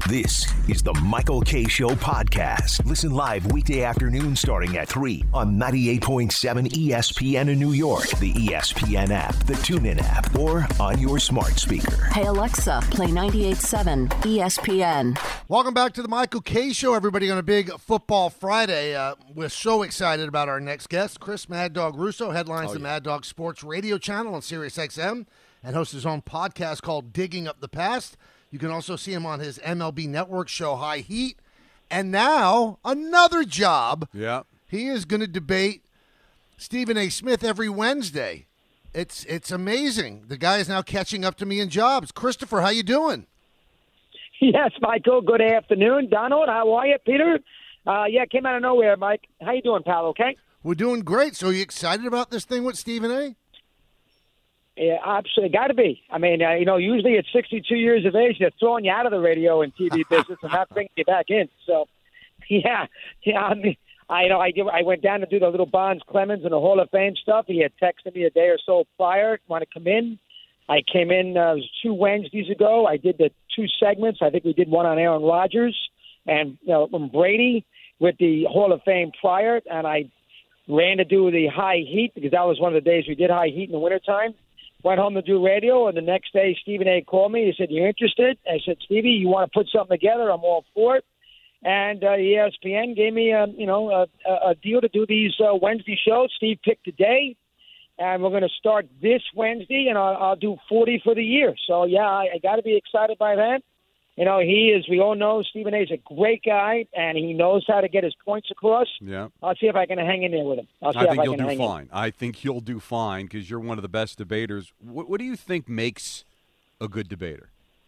This is the Michael Kay Show podcast. Listen live weekday afternoon starting at 3 on 98.7 ESPN in New York, the ESPN app, the TuneIn app, or on your smart speaker. Hey, Alexa, play 98.7 ESPN. Welcome back to the Michael Kay Show, everybody, on a big Football Friday. We're so excited about our next guest, Chris Mad Dog Russo, headlines the Mad Dog Sports radio channel on SiriusXM, and hosts his own podcast called Digging Up the Past. You can also see him on his MLB Network show, High Heat. And now, another job. Yeah. He is going to debate Stephen A. Smith every Wednesday. It's amazing. The guy is now catching up to me in jobs. Christopher, how you doing? Yes, Michael. Good afternoon. Donald, how are you? Peter? Came out of nowhere, Mike. How you doing, pal? Okay? We're doing great. So are you excited about this thing with Stephen A.? Yeah, absolutely. Got to be. I mean, usually at 62 years of age, they're throwing you out of the radio and TV business and not bringing you back in. So, yeah. I mean, I went down to do the little Bonds Clemens and the Hall of Fame stuff. He had texted me a day or so prior, want to come in. I came in, it was 2 Wednesdays ago. I did the 2 segments. I think we did one on Aaron Rodgers and Brady with the Hall of Fame prior. And I ran to do the High Heat because that was one of the days we did High Heat in the wintertime. Went home to do radio, and the next day Stephen A. called me. He said, "You interested?" I said, "Stevie, you want to put something together? I'm all for it." And ESPN gave me a deal to do these Wednesday shows. Steve picked a day, and we're going to start this Wednesday, and I'll do 40 for the year. So, yeah, I got to be excited by that. He is, we all know, Stephen A. is a great guy, and he knows how to get his points across. Yeah. I'll see if I can hang in there with him. I think you'll do fine. I think you'll do fine because you're one of the best debaters. What do you think makes a good debater?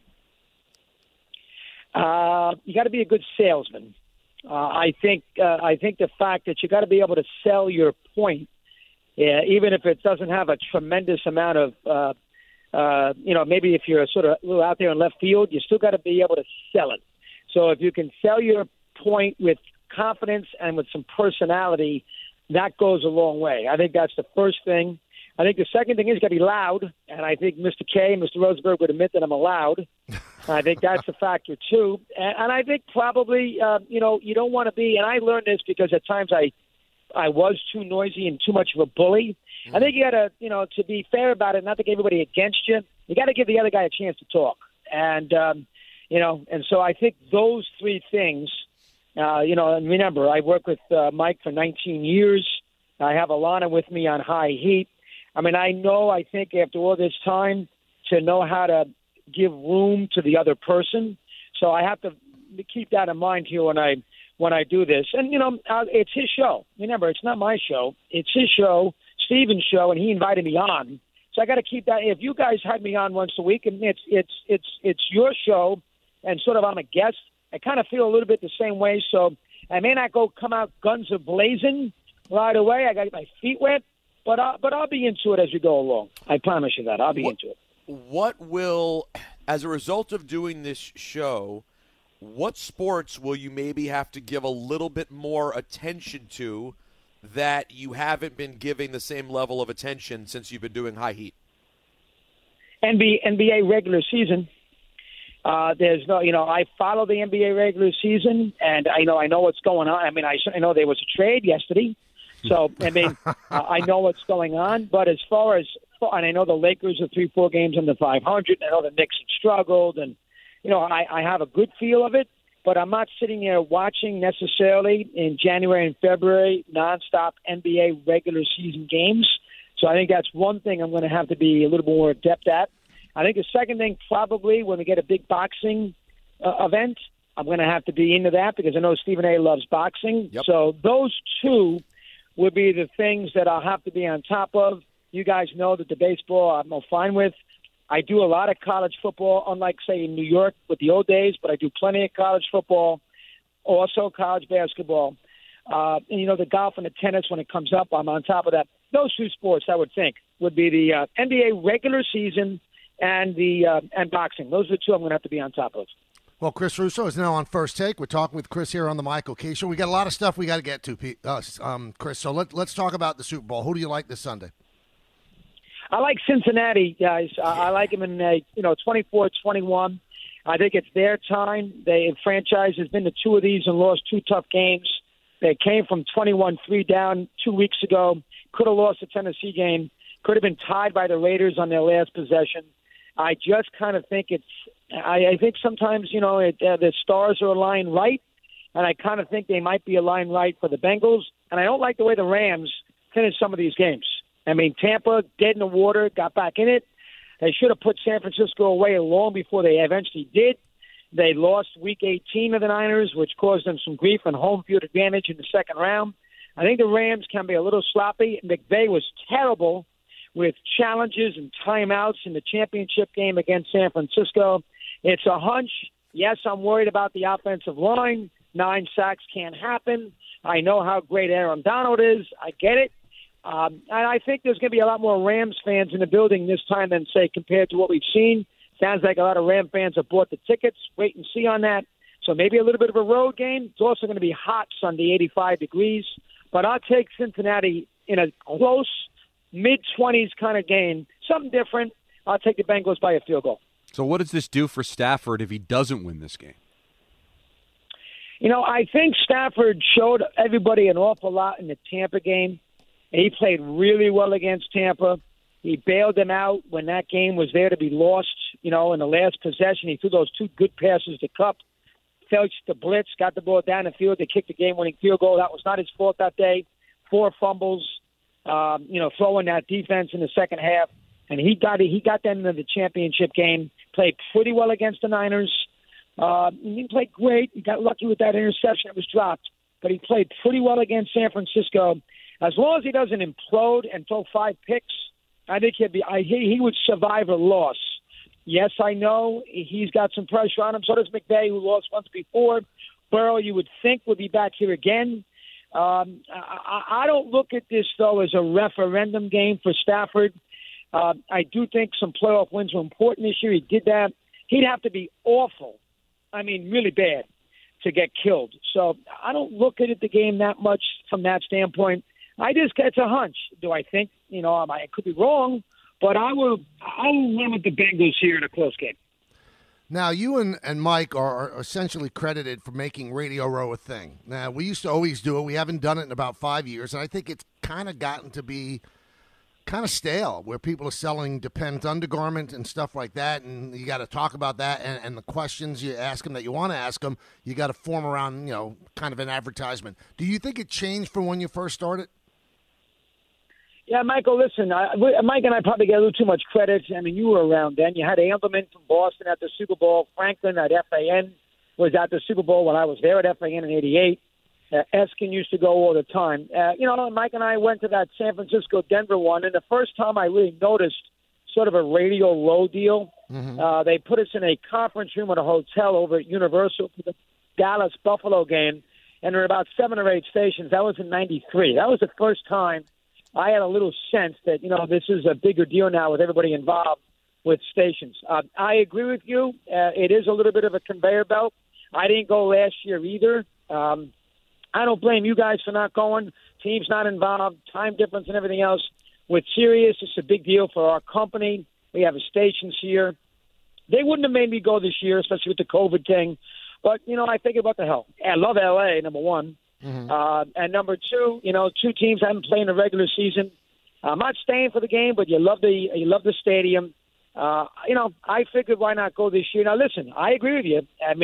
You got to be a good salesman. I think the fact that you got to be able to sell your point, even if it doesn't have a tremendous amount of maybe if you're sort of a little out there in left field, you still got to be able to sell it. So if you can sell your point with confidence and with some personality, that goes a long way. I think that's the first thing. I think the second thing is got to be loud, and I think Mr. K and Mr. Rosenberg would admit that I'm loud. I think that's a factor, too. And I think probably, you don't want to be, and I learned this because at times I was too noisy and too much of a bully. I think you got to, to be fair about it, not to get everybody against you. You got to give the other guy a chance to talk. And, and so I think those 3 things, and remember, I worked with Mike for 19 years. I have Alana with me on High Heat. I mean, I think after all this time to know how to give room to the other person. So I have to keep that in mind here when I do this. And, it's his show. Remember, it's not my show. It's his show. Stephen's show, and he invited me on. So I got to keep that. If you guys had me on once a week, and it's your show, and sort of I'm a guest, I kind of feel a little bit the same way. So I may not come out guns a blazing right away. I got to get my feet wet, but I'll be into it as we go along. I promise you that I'll be into it. What will, as a result of doing this show, what sports will you maybe have to give a little bit more attention to that you haven't been giving the same level of attention since you've been doing High Heat? NBA regular season. There's no, I follow the NBA regular season, and I know what's going on. I mean, I know there was a trade yesterday, so I mean, I know what's going on. But as far as, and I know the Lakers are 3-4 games under 500. I know the Knicks have struggled, and I have a good feel of it. But I'm not sitting there watching necessarily in January and February nonstop NBA regular season games. So I think that's one thing I'm going to have to be a little more adept at. I think the second thing, probably when we get a big boxing event, I'm going to have to be into that because I know Stephen A. loves boxing. Yep. So those 2 would be the things that I'll have to be on top of. You guys know that the baseball I'm fine with. I do a lot of college football, unlike, say, in New York with the old days, but I do plenty of college football, also college basketball. And, the golf and the tennis, when it comes up, I'm on top of that. Those 2 sports, I would think, would be the NBA regular season and boxing. Those are the 2 I'm going to have to be on top of. Well, Chris Russo is now on First Take. We're talking with Chris here on the Michael Kay Show. We got a lot of stuff we got to get to, Chris. So let's talk about the Super Bowl. Who do you like this Sunday? I like Cincinnati, guys. I like them in 24-21. I think it's their time. The franchise has been to two of these and lost two tough games. They came from 21-3 down 2 weeks ago. Could have lost the Tennessee game. Could have been tied by the Raiders on their last possession. I just kind of think I think sometimes, the stars are aligned right, and I kind of think they might be aligned right for the Bengals. And I don't like the way the Rams finish some of these games. I mean, Tampa, dead in the water, got back in it. They should have put San Francisco away long before they eventually did. They lost Week 18 of the Niners, which caused them some grief and home field advantage in the second round. I think the Rams can be a little sloppy. McVay was terrible with challenges and timeouts in the championship game against San Francisco. It's a hunch. Yes, I'm worried about the offensive line. 9 sacks can't happen. I know how great Aaron Donald is. I get it. And I think there's going to be a lot more Rams fans in the building this time than, say, compared to what we've seen. Sounds like a lot of Ram fans have bought the tickets. Wait and see on that. So maybe a little bit of a road game. It's also going to be hot Sunday, 85 degrees. But I'll take Cincinnati in a close, mid-20s kind of game. Something different. I'll take the Bengals by a field goal. So what does this do for Stafford if he doesn't win this game? I think Stafford showed everybody an awful lot in the Tampa game. He played really well against Tampa. He bailed them out when that game was there to be lost. In the last possession, he threw those 2 good passes to Kupp, fetched the blitz, got the ball down the field. They kicked the game-winning field goal. That was not his fault that day. 4 fumbles, throwing that defense in the second half. And he got them into the championship game, played pretty well against the Niners. He didn't play great. He got lucky with that interception. It was dropped. But he played pretty well against San Francisco. As long as he doesn't implode and throw 5 picks, I think he would survive a loss. Yes, I know he's got some pressure on him. So does McVay, who lost once before. Burrow, you would think, would be back here again. I don't look at this, though, as a referendum game for Stafford. I do think some playoff wins were important this year. He did that. He'd have to be awful, really bad, to get killed. So I don't look at the game that much from that standpoint. It's a hunch. Do I think, I could be wrong, but I will run with the Bengals here in a close game. Now, you and Mike are essentially credited for making Radio Row a thing. Now, we used to always do it. We haven't done it in about 5 years, and I think it's kind of gotten to be kind of stale, where people are selling Depends undergarment and stuff like that, and you got to talk about that, and the questions you ask them that you want to ask them, you got to form around, kind of an advertisement. Do you think it changed from when you first started? Yeah, Michael, listen, Mike and I probably get a little too much credit. You were around then. You had Amberman from Boston at the Super Bowl. Franklin at FAN was at the Super Bowl when I was there at FAN in '88. Eskin used to go all the time. Mike and I went to that San Francisco-Denver one, and the first time I really noticed sort of a Radio Row deal, they put us in a conference room at a hotel over at Universal for the Dallas-Buffalo game, and there were about 7 or 8 stations. That was in '93. That was the first time I had a little sense that, this is a bigger deal now with everybody involved with stations. I agree with you. It is a little bit of a conveyor belt. I didn't go last year either. I don't blame you guys for not going. Team's not involved, time difference and everything else. With Sirius, it's a big deal for our company. We have stations here. They wouldn't have made me go this year, especially with the COVID thing. But, I think about the hell. I love L.A., number one. And number 2, 2 teams haven't played in the regular season. I'm not staying for the game, but you love the stadium. I figured why not go this year. Now, listen, I agree with you.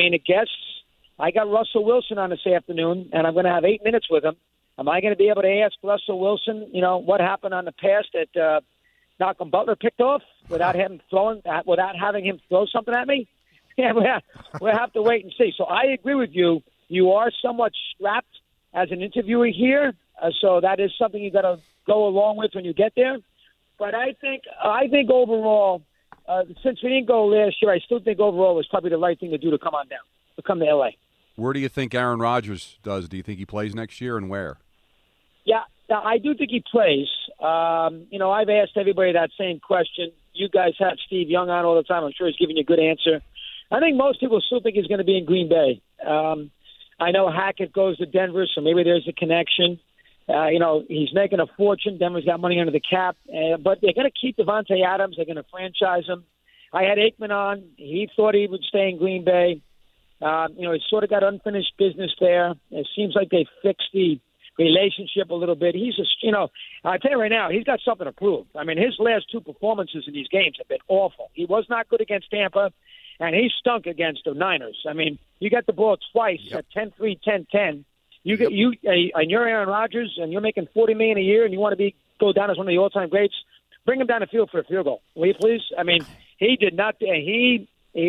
I got Russell Wilson on this afternoon, and I'm going to have 8 minutes with him. Am I going to be able to ask Russell Wilson, what happened on the pass that Malcolm Butler picked off without having him throw something at me? Yeah, we'll have to wait and see. So I agree with you. You are somewhat strapped as an interviewer here, so that is something you got to go along with when you get there. But I think overall, since we didn't go last year, I still think overall it was probably the right thing to do to come on down, to come to L.A. Where do you think Aaron Rodgers does? Do you think he plays next year, and where? Yeah, I do think he plays. I've asked everybody that same question. You guys have Steve Young on all the time. I'm sure he's giving you a good answer. I think most people still think he's going to be in Green Bay. I know Hackett goes to Denver, so maybe there's a connection. He's making a fortune. Denver's got money under the cap. But they're going to keep Devontae Adams. They're going to franchise him. I had Aikman on. He thought he would stay in Green Bay. He sort of got unfinished business there. It seems like they fixed the relationship a little bit. He's just, I tell you right now, he's got something to prove. I mean, his last two performances in these games have been awful. He was not good against Tampa, and he stunk against the Niners. I mean, you got the ball twice at 10-3, 10-10. And you're Aaron Rodgers, and you're making $40 million a year, and you want to go down as one of the all-time greats. Bring him down the field for a field goal, will you please? I mean, he did not. He's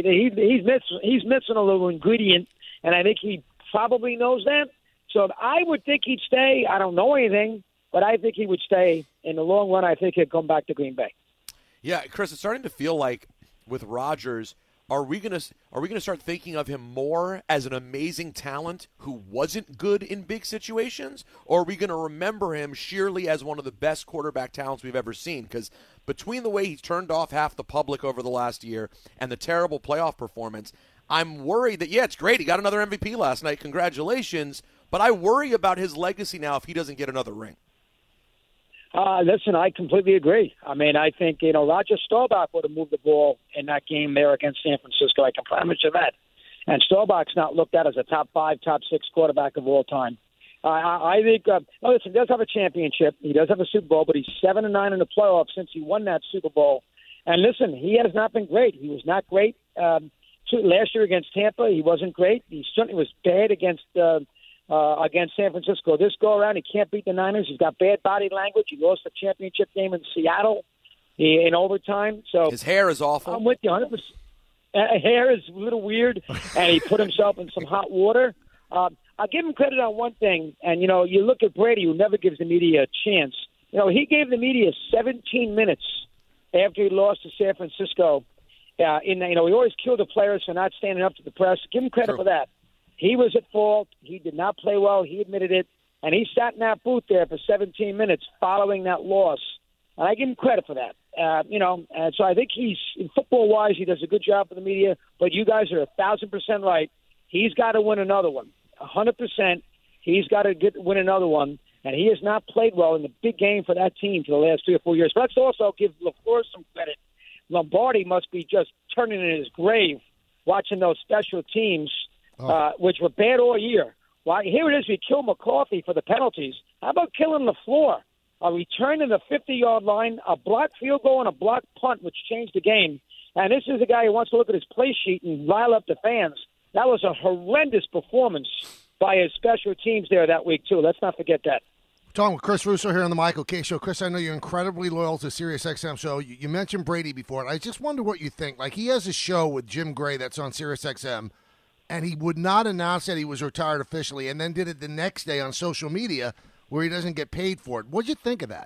missing a little ingredient, and I think he probably knows that. So I would think he'd stay. I don't know anything, but I think he would stay. In the long run, I think he'd come back to Green Bay. Yeah, Chris, it's starting to feel like with Rodgers, are we gonna start thinking of him more as an amazing talent who wasn't good in big situations, or are we going to remember him sheerly as one of the best quarterback talents we've ever seen? Because between the way he's turned off half the public over the last year and the terrible playoff performance, I'm worried that, it's great. He got another MVP last night. Congratulations. But I worry about his legacy now if he doesn't get another ring. Listen, I completely agree. I mean, I think, Roger Staubach would have moved the ball in that game there against San Francisco. I can promise you that. And Staubach's not looked at as a top 5, top 6 quarterback of all time. I think, listen, he does have a championship. He does have a Super Bowl, but he's 7-9 in the playoffs since he won that Super Bowl. And listen, he has not been great. He was not great last year against Tampa. He wasn't great. He certainly was bad against San Francisco. This go around, he can't beat the Niners. He's got bad body language. He lost the championship game in Seattle in overtime. So his hair is awful. I'm with you 100%. Hair is a little weird, and he put himself in some hot water. I'll give him credit on one thing, and, you look at Brady, who never gives the media a chance. He gave the media 17 minutes after he lost to San Francisco. He always killed the players for not standing up to the press. Give him credit for that. He was at fault. He did not play well. He admitted it. And he sat in that booth there for 17 minutes following that loss. And I give him credit for that. And so I think football-wise, he does a good job for the media. But you guys are 1,000% right. He's got to win another one. 100%. He's got to win another one. And he has not played well in the big game for that team for the last 3 or 4 years. But let's also give LaFleur some credit. Lombardi must be just turning in his grave watching those special teams, which were bad all year. Well, here it is, we kill McCarthy for the penalties. How about killing LaFleur? A return to the 50-yard line, a blocked field goal, and a blocked punt, which changed the game. And this is a guy who wants to look at his play sheet and rile up the fans. That was a horrendous performance by his special teams there that week, too. Let's not forget that. Talking with Chris Russo here on the Michael K. Show. Chris, I know you're incredibly loyal to SiriusXM, so you mentioned Brady before, and I just wonder what you think. Like, he has a show with Jim Gray that's on SiriusXM, and he would not announce that he was retired officially, and then did it the next day on social media where he doesn't get paid for it. What'd you think of that?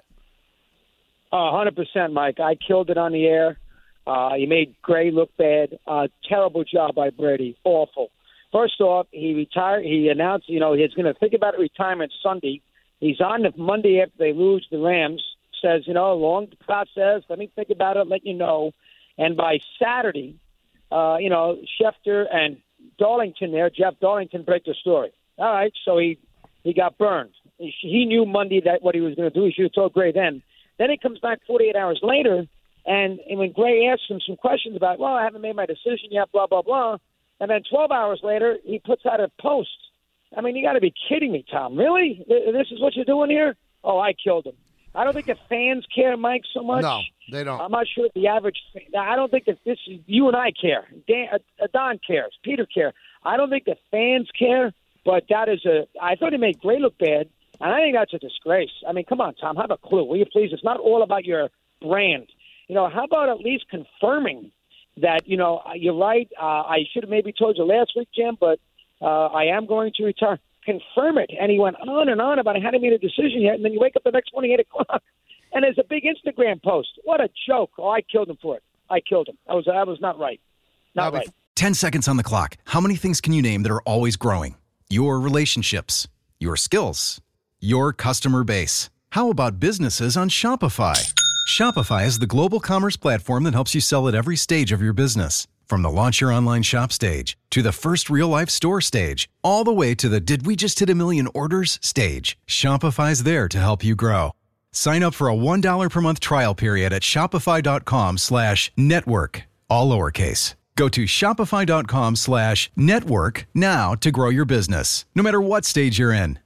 100%, Mike. I killed it on the air. He made Gray look bad. Terrible job by Brady. Awful. First off, he retired. He announced, he's going to think about retirement Sunday. He's on the Monday after they lose the Rams. Says, long process. Let me think about it. Let you know. And by Saturday, Schefter and Darlington there, Jeff Darlington, break the story. All right, so he got burned. He knew Monday that what he was going to do. He should have told Gray then. Then he comes back 48 hours later, and when Gray asks him some questions about, I haven't made my decision yet, blah, blah, blah. And then 12 hours later, he puts out a post. I mean, you got to be kidding me, Tom. Really? This is what you're doing here? Oh, I killed him. I don't think the fans care, Mike, so much. No, they don't. I'm not sure the average – I don't think that this is – you and I care. Don cares. Peter cares. I don't think the fans care, but that is I thought he made Gray look bad, and I think that's a disgrace. I mean, come on, Tom. Have a clue, will you please? It's not all about your brand. How about at least confirming that, you're right. I should have maybe told you last week, Jim, but I am going to retire. Confirm it. And he went on and on about I hadn't made a decision yet. And then you wake up the next morning at 8 o'clock, and there's a big Instagram post. What a joke. Oh, I killed him for it. I killed him. I was not right. Not right. 10 seconds on the clock. How many things can you name that are always growing? Your relationships, your skills, your customer base. How about businesses on Shopify? Shopify is the global commerce platform that helps you sell at every stage of your business. From the launch your online shop stage, to the first real-life store stage, all the way to the did we just hit 1 million orders stage, Shopify's there to help you grow. Sign up for a $1 per month trial period at shopify.com/network. all lowercase. Go to shopify.com/network now to grow your business, no matter what stage you're in.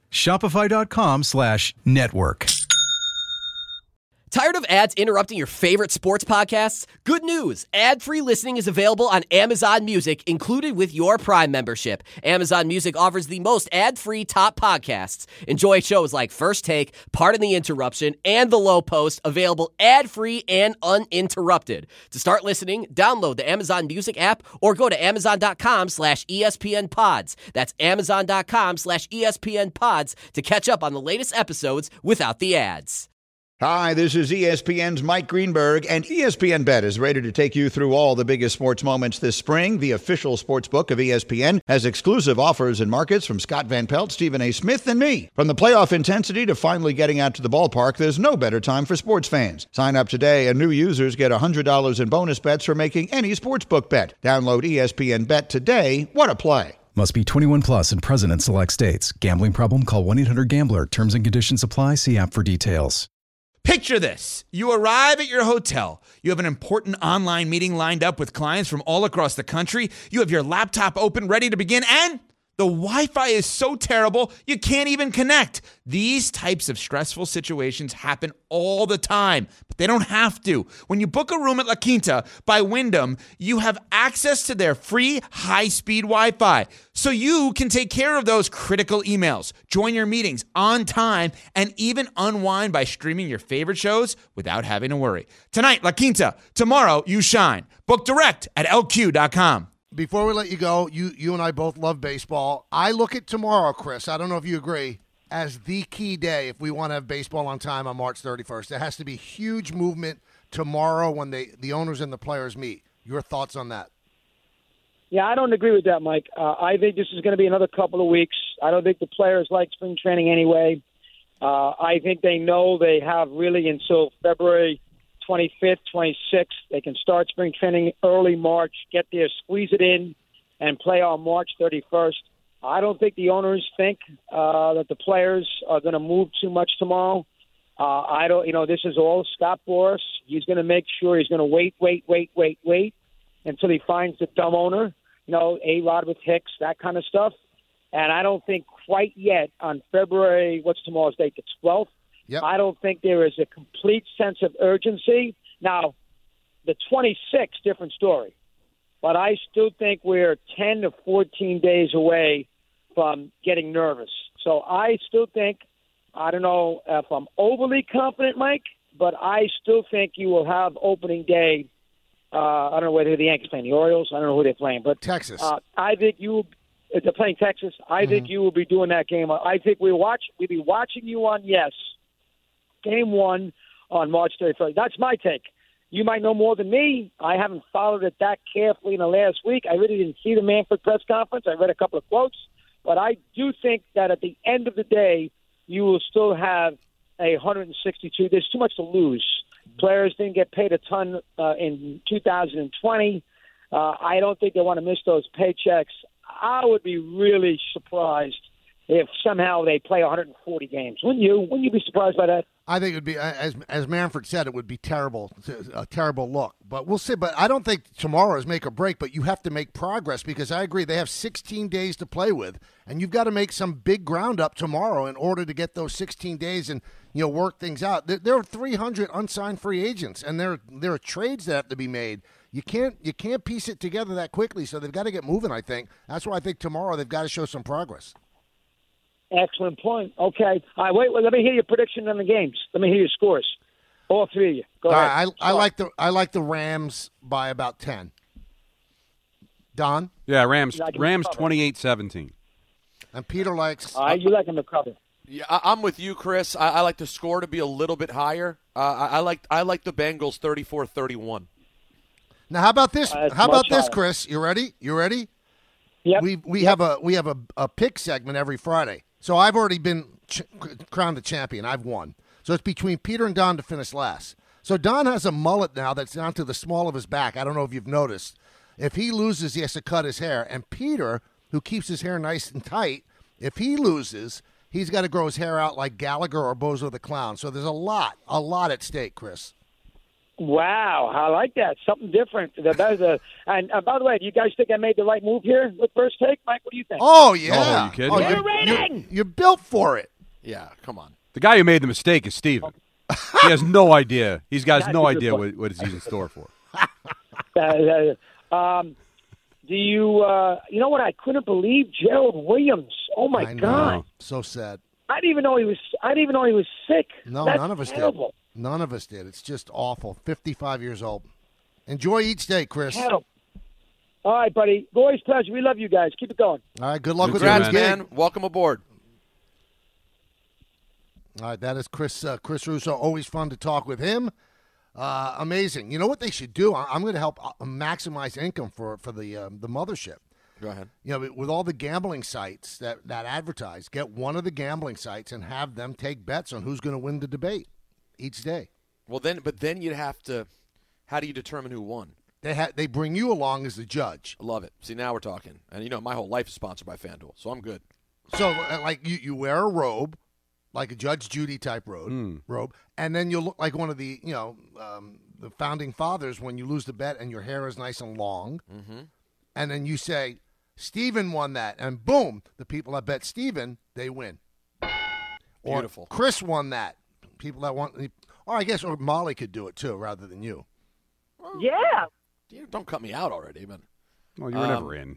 Shopify.com/network. Tired of ads interrupting your favorite sports podcasts? Good news! Ad-free listening is available on Amazon Music, included with your Prime membership. Amazon Music offers the most ad-free top podcasts. Enjoy shows like First Take, Pardon the Interruption, and The Low Post, available ad-free and uninterrupted. To start listening, download the Amazon Music app or go to amazon.com/ESPN Pods. That's amazon.com/ESPN Pods to catch up on the latest episodes without the ads. Hi, this is ESPN's Mike Greenberg, and ESPN Bet is ready to take you through all the biggest sports moments this spring. The official sports book of ESPN has exclusive offers and markets from Scott Van Pelt, Stephen A. Smith, and me. From the playoff intensity to finally getting out to the ballpark, there's no better time for sports fans. Sign up today, and new users get $100 in bonus bets for making any sportsbook bet. Download ESPN Bet today. What a play. Must be 21 plus and present in select states. Gambling problem? Call 1-800-GAMBLER. Terms and conditions apply. See app for details. Picture this. You arrive at your hotel. You have an important online meeting lined up with clients from all across the country. You have your laptop open, ready to begin, and the Wi-Fi is so terrible, you can't even connect. These types of stressful situations happen all the time, but they don't have to. When you book a room at La Quinta by Wyndham, you have access to their free high-speed Wi-Fi, so you can take care of those critical emails, join your meetings on time, and even unwind by streaming your favorite shows without having to worry. Tonight, La Quinta. Tomorrow, you shine. Book direct at LQ.com. Before we let you go, you and I both love baseball. I look at tomorrow, Chris, I don't know if you agree, as the key day if we want to have baseball on time on March 31st. There has to be huge movement tomorrow when the owners and the players meet. Your thoughts on that? Yeah, I don't agree with that, Mike. I think this is going to be another couple of weeks. I don't think the players like spring training anyway. I think they know they have really until February 25th, 26th. They can start spring training early March, get there, squeeze it in, and play on March 31st. I don't think the owners think that the players are going to move too much tomorrow. This is all Scott Boras. He's going to make sure he's going to wait until he finds the dumb owner, A-Rod with Hicks, that kind of stuff. And I don't think quite yet on February, what's tomorrow's date, the 12th, Yep. I don't think there is a complete sense of urgency. Now, the 26th, different story. But I still think we're 10 to 14 days away from getting nervous. So I still think, I don't know if I'm overly confident, Mike, but I still think you will have opening day. I don't know whether the Yankees playing the Orioles. I don't know who they're playing. But Texas. I think you if they're playing Texas, I think you will be doing that game. I think we'll be watching you on Game 1 on March 31st. That's my take. You might know more than me. I haven't followed it that carefully in the last week. I really didn't see the Manfred press conference. I read a couple of quotes. But I do think that at the end of the day, you will still have 162. There's too much to lose. Players didn't get paid a ton in 2020. I don't think they want to miss those paychecks. I would be really surprised if somehow they play 140 games. Wouldn't you? Wouldn't you be surprised by that? I think it would be, as Manfred said, it would be terrible, a terrible look. But we'll see. But I don't think tomorrow is make or break, but you have to make progress because I agree they have 16 days to play with, and you've got to make some big ground up tomorrow in order to get those 16 days and work things out. There are 300 unsigned free agents, and there are trades that have to be made. You can't piece it together that quickly, so they've got to get moving, I think. That's why I think tomorrow they've got to show some progress. Excellent point. Okay. All right, wait, let me hear your prediction on the games. Let me hear your scores. All three of you. Go ahead. I like the Rams by about 10. Don? Yeah, Rams 28-17. And Peter likes you like them to cover. Yeah, I'm with you, Chris. I like the score to be a little bit higher. I like the Bengals 34-31. Now, how about this? Chris? You ready? Yep. We have a pick segment every Friday. So I've already been crowned the champion. I've won. So it's between Peter and Don to finish last. So Don has a mullet now that's down to the small of his back. I don't know if you've noticed. If he loses, he has to cut his hair. And Peter, who keeps his hair nice and tight, if he loses, he's got to grow his hair out like Gallagher or Bozo the Clown. So there's a lot at stake, Chris. Wow, I like that. Something different. And by the way, do you guys think I made the right move here with First Take? Mike, what do you think? Oh, yeah. Oh, are you kidding? Get a rating! You're built for it. Yeah, come on. The guy who made the mistake is Steven. He has no idea. He's got That's no a good idea point. what he's in store for. Do you you know what? I couldn't believe Gerald Williams. Oh, my I know. God. So sad. I didn't even know he was sick. No, That's none of us terrible. did. None of us did. It's just awful. 55 years old. Enjoy each day, Chris. Terrible. All right, buddy. Always pleasure. We love you guys. Keep it going. All right, good luck with Congrats, your gig. man. Welcome aboard. All right, that is Chris Russo. Always fun to talk with him. Amazing. You know what they should do? I'm going to help maximize income for the mothership. Go ahead. You know, with all the gambling sites that advertise, get one of the gambling sites and have them take bets on who's going to win the debate each day. Well, then you'd have to. How do you determine who won? They bring you along as the judge. I love it. See, now we're talking. And my whole life is sponsored by FanDuel, so I'm good. So, like, you wear a robe, like a Judge Judy type robe, and then you look like one of the the founding fathers when you lose the bet and your hair is nice and long, and then you say, Steven won that, and boom, the people that bet Steven, they win. Beautiful. Or Chris won that. People that want, or I guess, or Molly could do it too, rather than you. Yeah. Don't cut me out already, man. Well, you were never in.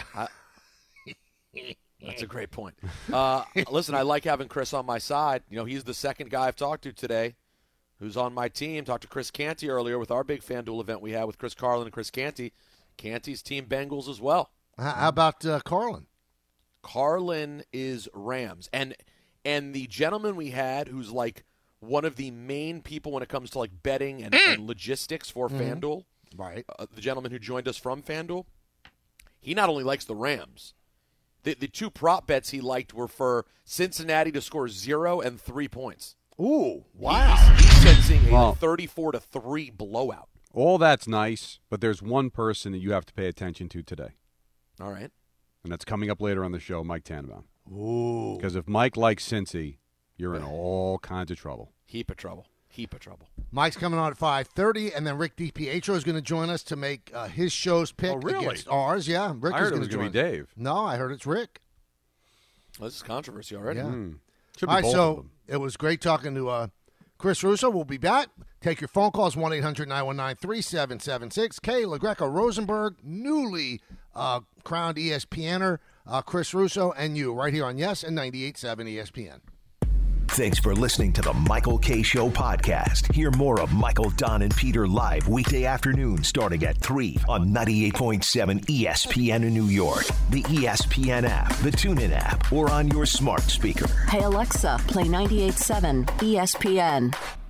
That's a great point. Listen, I like having Chris on my side. He's the second guy I've talked to today who's on my team. Talked to Chris Canty earlier with our big FanDuel event we had with Chris Carlin and Chris Canty. Canty's team Bengals as well. How about Carlin? Carlin is Rams. And the gentleman we had who's like one of the main people when it comes to like betting and logistics for FanDuel, right? The gentleman who joined us from FanDuel, he not only likes the Rams, the two prop bets he liked were for Cincinnati to score 0 and 3 points. Ooh, wow. He's sensing a 34-3 blowout. All that's nice, but there's one person that you have to pay attention to today. All right. And that's coming up later on the show, Mike Tannenbaum. Ooh. Because if Mike likes Cincy, you're in all kinds of trouble. Heap of trouble. Mike's coming on at 5:30, and then Rick DiPietro is going to join us to make his show's pick against ours. Yeah, Rick I is heard it going was to going join. to be Dave. No, I heard it's Rick. Well, this is controversy already. Yeah. Should be All right, both of so them. it was great talking to Chris Russo. We'll be back. Take your phone calls, 1-800-919-3776. Kay LaGreca Rosenberg, newly crowned ESPNer, Chris Russo, and you right here on Yes and 98.7 ESPN. Thanks for listening to the Michael K. Show podcast. Hear more of Michael, Don, and Peter live weekday afternoon starting at 3 on 98.7 ESPN in New York, the ESPN app, the TuneIn app, or on your smart speaker. Hey, Alexa, play 98.7 ESPN.